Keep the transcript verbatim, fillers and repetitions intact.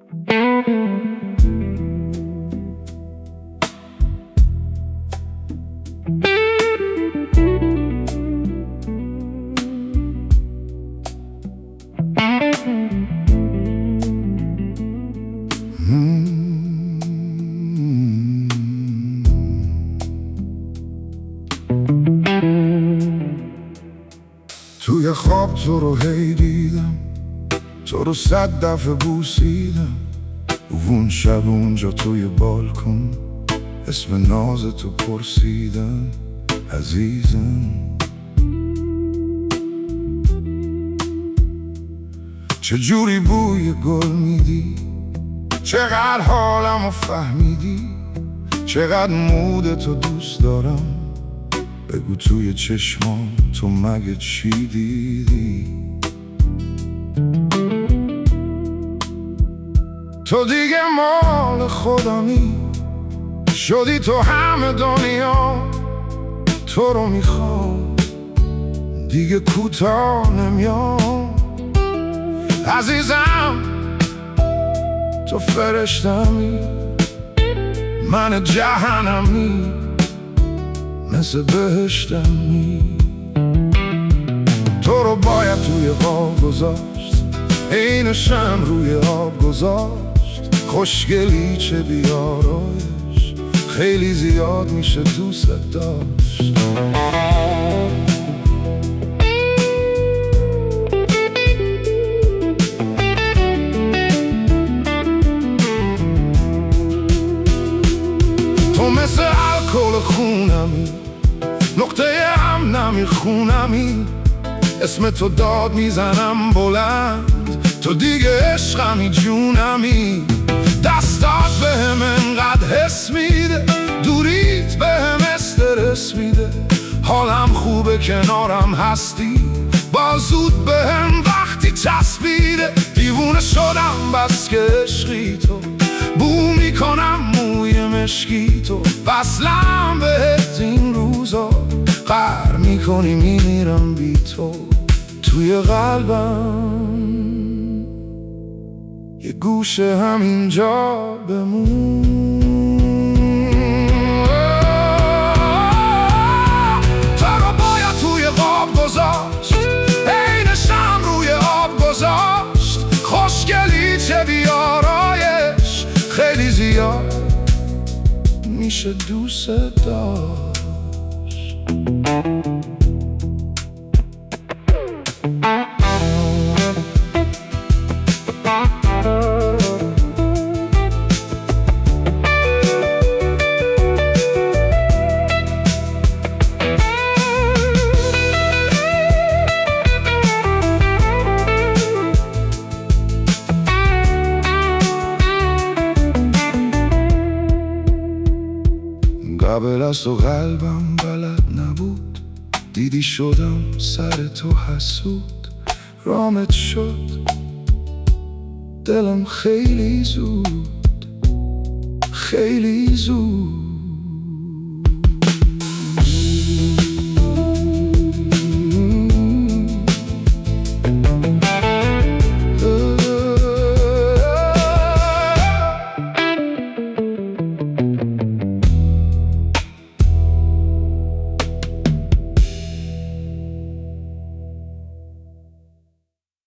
توی خواب تو رو هی دیدم، تو رو صد دفعه بوسیدم. اون شب اونجا توی بالکن اسم ناز تو پرسیدم عزیزم. چجوری بوی گل میدی، چقدر حالمو فهمیدی، چقدر مود تو دوست دارم. بگو توی چشمام تو مگه چی دیدی؟ تو دیگه مال خودمی شدی، تو همه دنیا تو رو میخوام، دیگه کوتاه نمیام. عزیزم تو فرشتمی، من جهنمی، مثل بهشتمی. تو رو باید توی آب گذاشت، این شم روی آب گذاشت. خوشگلی چه بیارایش، خیلی زیاد میشه دوست داشت. تو مثل الکل خونمی، نقطه امنمی خونمی. اسم تو داد میزنم بلند، تو دیگه عشقمی جونمی. دستات به هم انقدر حس میده، دوریت به هم استرس میده. حالم خوبه کنارم هستی، بازود به هم وقتی چسبیده. دیوونه شدم بس که عشقی تو، بو میکنم موی مشکی تو. وصلم بهت این روزا، قهر میکنی میمیرم بی تو. توی قلبم یه گوشه همینجا بمون. تو رو باید توی خواب گذاشت، عین شم روی آب گذاشت. خوشگلی چه بیارایش، خیلی زیاد میشه دوست داشت. قبل از تو قلبم بلد نبود، دیدی شدم سر تو حسود. رامت شد دلم خیلی زود، خیلی زود.